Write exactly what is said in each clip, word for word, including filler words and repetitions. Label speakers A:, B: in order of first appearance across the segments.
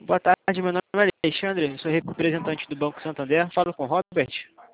A: Boa tarde, meu nome é Alexandre, eu sou representante do Banco Santander. Falo com o Robert.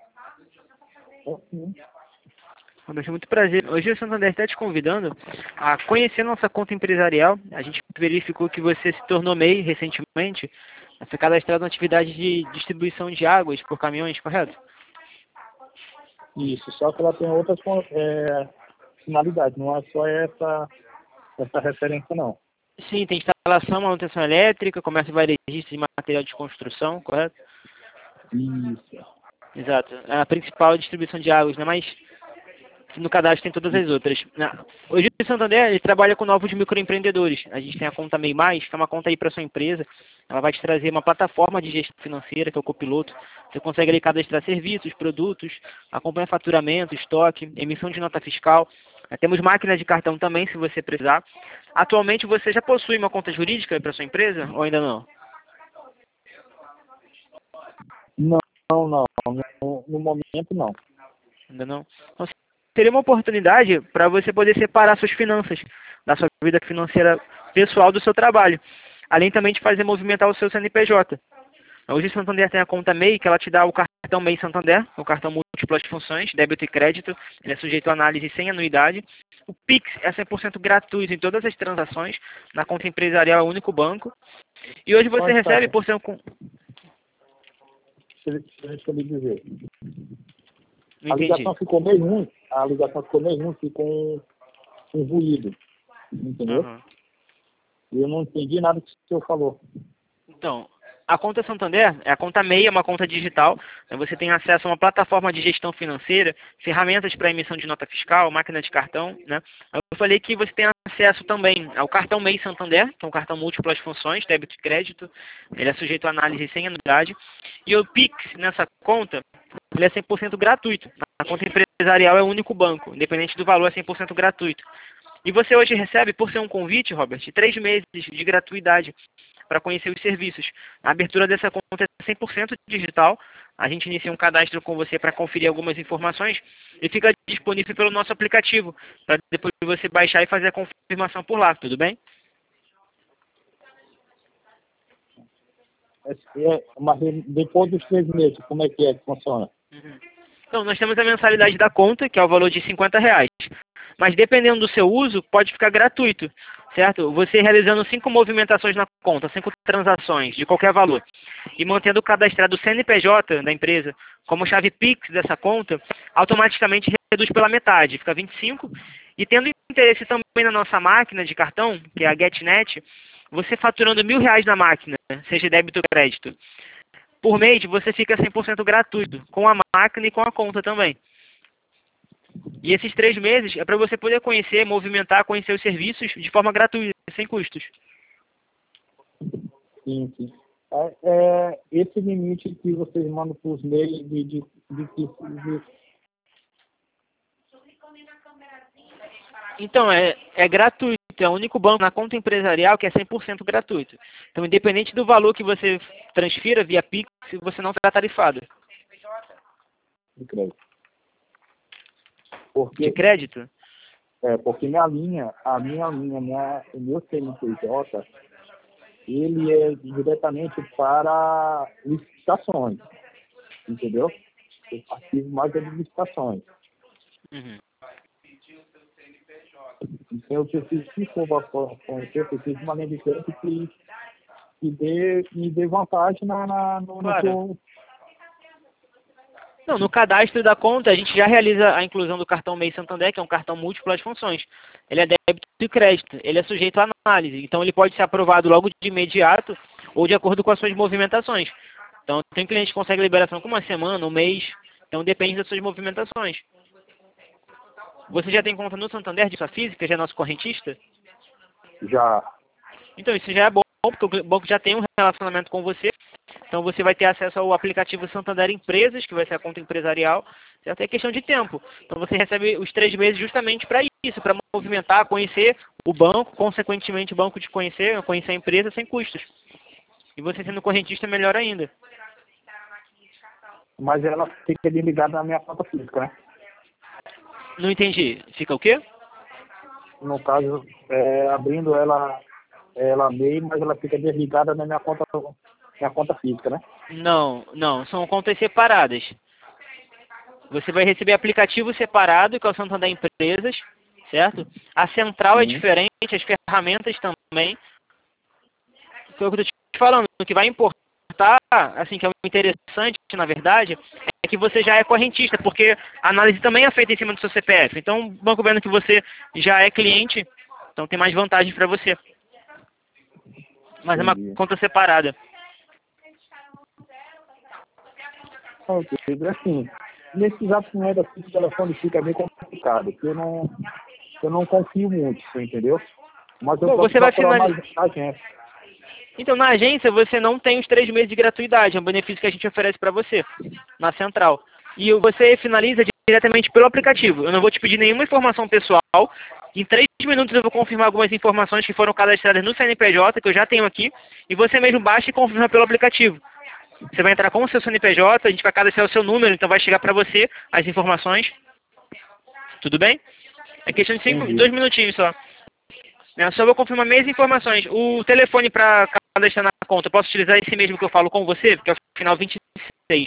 B: Sim.
A: Robert, muito prazer. Hoje o Santander está te convidando a conhecer nossa conta empresarial. A gente verificou que você se tornou M E I recentemente. Foi cadastrado na atividade de distribuição de águas por caminhões, correto?
B: Isso, só que ela tem outras é, finalidades, não é só essa, essa referência, não.
A: Sim, tem instalação, manutenção elétrica, comércio varejista de material de construção, correto?
B: Isso.
A: Exato. A principal distribuição de águas, né? Mas no cadastro tem todas as outras. Hoje o Santander ele trabalha com novos microempreendedores. A gente tem a conta M E I Mais, que é uma conta aí para sua empresa. Ela vai te trazer uma plataforma de gestão financeira, que é o Copiloto. Você consegue ali cadastrar serviços, produtos, acompanha faturamento, estoque, emissão de nota fiscal. Temos máquinas de cartão também, se você precisar. Atualmente você já possui uma conta jurídica para sua empresa ou ainda não?
B: Não, não, não. No, no momento, não.
A: Ainda não? Então, seria uma oportunidade para você poder separar suas finanças, da sua vida financeira pessoal do seu trabalho. Além também de fazer movimentar o seu C N P J. Hoje o Santander tem a conta M E I, que ela te dá o cartão M E I Santander, o cartão múltiplas funções, débito e crédito. Ele é sujeito a análise sem anuidade. O Pix é cem por cento gratuito em todas as transações. Na conta empresarial é o único banco. E hoje você
B: Pode
A: recebe
B: estar.
A: por ser um...
B: Deixa eu lhe dizer.
A: Não
B: A
A: entendi.
B: ligação ficou meio ruim, a ligação ficou meio ruim, ficou um, um ruído, entendeu?
A: Uhum.
B: Eu não entendi nada que o senhor falou.
A: Então, a conta Santander é a conta M E I, é uma conta digital. Você tem acesso a uma plataforma de gestão financeira, ferramentas para emissão de nota fiscal, máquina de cartão, né? Eu falei que você tem acesso também ao cartão M E I Santander, que é um cartão múltiplas funções, débito e crédito. Ele é sujeito a análise sem anuidade. E o Pix nessa conta, ele é cem por cento gratuito. A conta empresarial é o único banco, independente do valor, é cem por cento gratuito. E você hoje recebe, por ser um convite, Robert, três meses de gratuidade para conhecer os serviços. A abertura dessa conta é cem por cento digital. A gente inicia um cadastro com você para conferir algumas informações e fica disponível pelo nosso aplicativo, para depois você baixar e fazer a confirmação por lá, tudo bem?
B: É, é, mas depois dos três meses, como é que é que funciona?
A: Uhum. Então, nós temos a mensalidade da conta, que é o valor de cinquenta reais. Mas dependendo do seu uso, pode ficar gratuito, certo? Você realizando cinco movimentações na conta, cinco transações de qualquer valor, e mantendo cadastrado o C N P J da empresa como chave Pix dessa conta, automaticamente reduz pela metade, fica vinte e cinco. E tendo interesse também na nossa máquina de cartão, que é a GetNet, você faturando mil reais na máquina, seja débito ou crédito, por mês você fica cem por cento gratuito, com a máquina e com a conta também. E esses três meses é para você poder conhecer, movimentar, conhecer os serviços de forma gratuita, sem custos.
B: Sim, sim. É, é, esse limite que vocês mandam para os meios de, de, de, de, de...
A: Então, é, é gratuito. É o único banco na conta empresarial que é cem por cento gratuito. Então, independente do valor que você transfira via Pix, você não será tarifado.
B: de crédito. Porque,
A: De crédito?
B: é, porque minha linha, a minha linha, minha, o meu C N P J, ele é diretamente para licitações, entendeu? Eu participo mais de licitações.
A: Uhum.
B: Então eu preciso, se for para conhecer, eu preciso de uma linha de crédito que, que dê, me dê vantagem na, na, no,
A: Claro.
B: no
A: Não, no cadastro da conta, a gente já realiza a inclusão do cartão M E I Santander, que é um cartão múltiplas funções. Ele é débito e crédito, ele é sujeito à análise, então ele pode ser aprovado logo de imediato ou de acordo com as suas movimentações. Então, tem cliente que consegue liberação com uma semana, um mês, então depende das suas movimentações. Você já tem conta no Santander de sua física, já é nosso correntista?
B: já.
A: Então, isso já é bom, porque o banco já tem um relacionamento com você. Então, você vai ter acesso ao aplicativo Santander Empresas, que vai ser a conta empresarial. Certo? É questão de tempo. Então, você recebe os três meses justamente para isso, para movimentar, conhecer o banco, consequentemente o banco te conhecer, conhecer a empresa sem custos. E você sendo correntista, melhor ainda.
B: Mas ela fica ligada na minha conta física, né?
A: Não entendi. Fica o quê?
B: No caso, é, abrindo ela ela meio, mas ela fica desligada na minha conta, minha conta física, né?
A: Não, não, são contas separadas. Você vai receber aplicativo separado, que é o Santander Empresas, certo? A central é
B: Sim.
A: diferente, as ferramentas também. Foi o que eu tô te falando, o que vai importar, assim, que é o interessante, na verdade, é que você já é correntista, porque a análise também é feita em cima do seu C P F. Então, o banco vendo que você já é cliente, então tem mais vantagens para você. Mas é uma
B: Entendi.
A: conta separada.
B: Ok, assim, nesse exato momento assim, o telefone fica bem complicado, porque eu não, eu não confio muito, você entendeu? Mas eu
A: Bom,
B: vou
A: você vai
B: procurar
A: finalizar.
B: mais agência.
A: Então, na agência, você não tem os três meses de gratuidade, é um benefício que a gente oferece para você, na central. E você finaliza diretamente pelo aplicativo. Eu não vou te pedir nenhuma informação pessoal. Em três minutos eu vou confirmar algumas informações que foram cadastradas no C N P J, que eu já tenho aqui, e você mesmo baixa e confirma pelo aplicativo. Você vai entrar com o seu C N P J, a gente vai cadastrar o seu número, então vai chegar para você as informações. Tudo bem? É questão de cinco,
B: Entendi.
A: dois minutinhos só. Eu só vou confirmar meias informações. O telefone para cadastrar na conta, eu posso utilizar esse mesmo que eu falo com você, que é o final vinte e seis,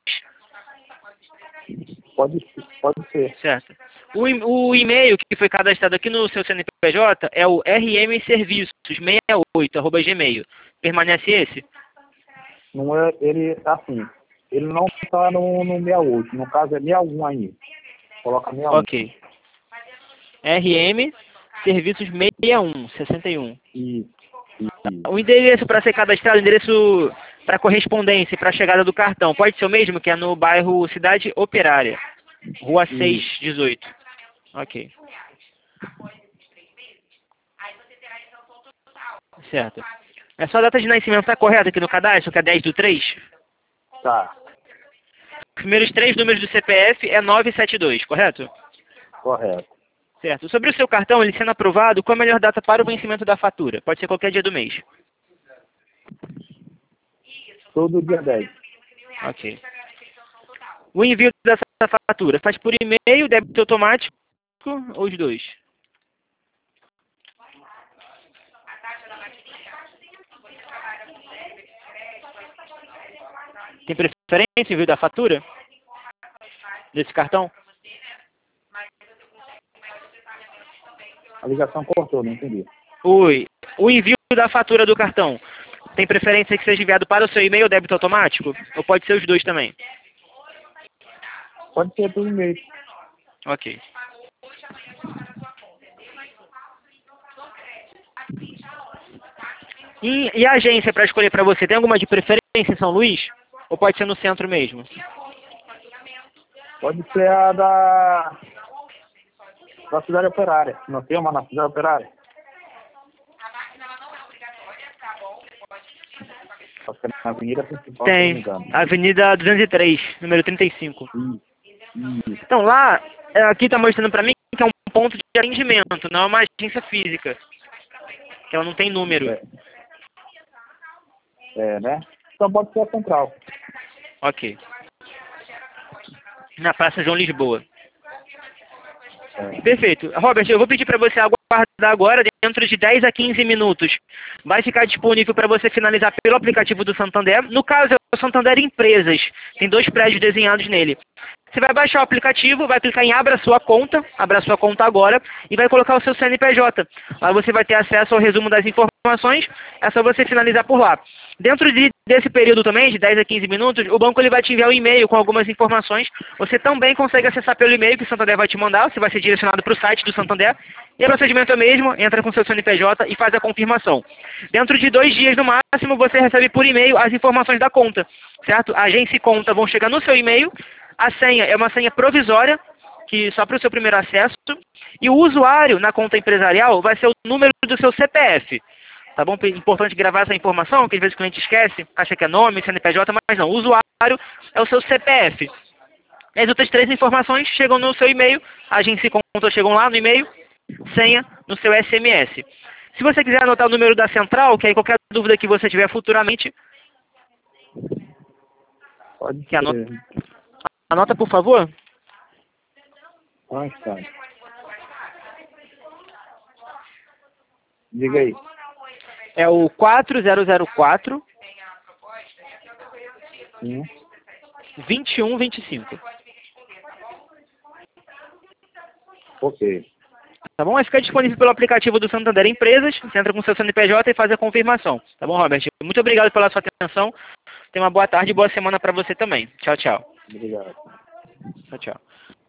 B: Pode, pode ser.
A: certo? O, e- o e-mail que foi cadastrado aqui no seu C N P J é o rmserviços sessenta e oito arroba gmail. Permanece esse?
B: Não é, ele, assim, ele não está no, no sessenta e oito, no caso é sessenta e um aí. Coloca sessenta e um.
A: Ok. rm serviços sessenta e um, sessenta e um.
B: Isso, isso.
A: O endereço para ser cadastrado, o endereço para correspondência e para a chegada do cartão, pode ser o mesmo, que é no bairro Cidade Operária, Rua seis
B: Isso.
A: dezoito. Ok, certo. A sua data de nascimento está correta aqui no cadastro, que é dez do três?
B: Tá,
A: Os primeiros três números do C P F é novecentos e setenta e dois, correto?
B: correto.
A: Certo. Sobre o seu cartão, ele sendo aprovado, qual a melhor data para o vencimento da fatura? Pode ser qualquer dia do mês.
B: Todo dia dez.
A: Ok. O envio dessa fatura faz por e-mail, débito automático ou os dois? Tem preferência em envio da fatura desse cartão?
B: A ligação cortou, não entendi.
A: Oi. O envio da fatura do cartão tem preferência que seja enviado para o seu e-mail, débito automático? Ou pode ser os dois também?
B: Pode ser por e-mail.
A: Ok. E, e a agência para escolher para você, tem alguma de preferência em São Luís? Ou pode ser no centro mesmo?
B: Pode ser a da, da cidade operária. Não tem uma na cidade operária? Acho que é na avenida principal, se não me
A: Tem.
B: engano.
A: Avenida duzentos e três, número trinta e cinco.
B: Isso, isso.
A: Então lá, é, aqui está mostrando para mim que é um ponto de atendimento, não é uma agência física. Que ela não tem número.
B: É, é, né? Então pode ser a central.
A: Ok. Na Praça João Lisboa.
B: É.
A: Perfeito. Robert, eu vou pedir para você aguardar agora, dentro de dez a quinze minutos. Vai ficar disponível para você finalizar pelo aplicativo do Santander. No caso, é o Santander Empresas. Tem dois prédios desenhados nele. Você vai baixar o aplicativo, vai clicar em Abra Sua Conta, abra sua conta agora, e vai colocar o seu C N P J. Lá você vai ter acesso ao resumo das informações, é só você finalizar por lá. Dentro de, desse período também, de dez a quinze minutos, o banco ele vai te enviar um e-mail com algumas informações. Você também consegue acessar pelo e-mail que o Santander vai te mandar, você vai ser direcionado para o site do Santander. E o procedimento é o mesmo, entra com seu C N P J e faz a confirmação. Dentro de dois dias no máximo, você recebe por e-mail as informações da conta, certo? A agência e conta vão chegar no seu e-mail. A senha é uma senha provisória, que só para o seu primeiro acesso. E o usuário na conta empresarial vai ser o número do seu C P F. Tá bom? Importante gravar essa informação, que às vezes o cliente esquece, acha que é nome, C N P J, mas não. O usuário é o seu C P F. As outras três informações chegam no seu e-mail, a agência e conta chegam lá no e-mail, senha no seu S M S. Se você quiser anotar o número da central, que aí qualquer dúvida que você tiver futuramente,
B: Pode
A: que anota,
B: ser.
A: anota por favor.
B: Ah, tá. Diga aí.
A: É o quatro zero zero quatro,
B: Sim.
A: vinte e um vinte e cinco.
B: Ok.
A: Tá bom? Vai ficar disponível pelo aplicativo do Santander Empresas. Você entra com seu C N P J e faz a confirmação. Tá bom, Robert? Muito obrigado pela sua atenção. Tenha uma boa tarde e boa semana para você também. Tchau, tchau.
B: Obrigado.
A: Tchau, tchau.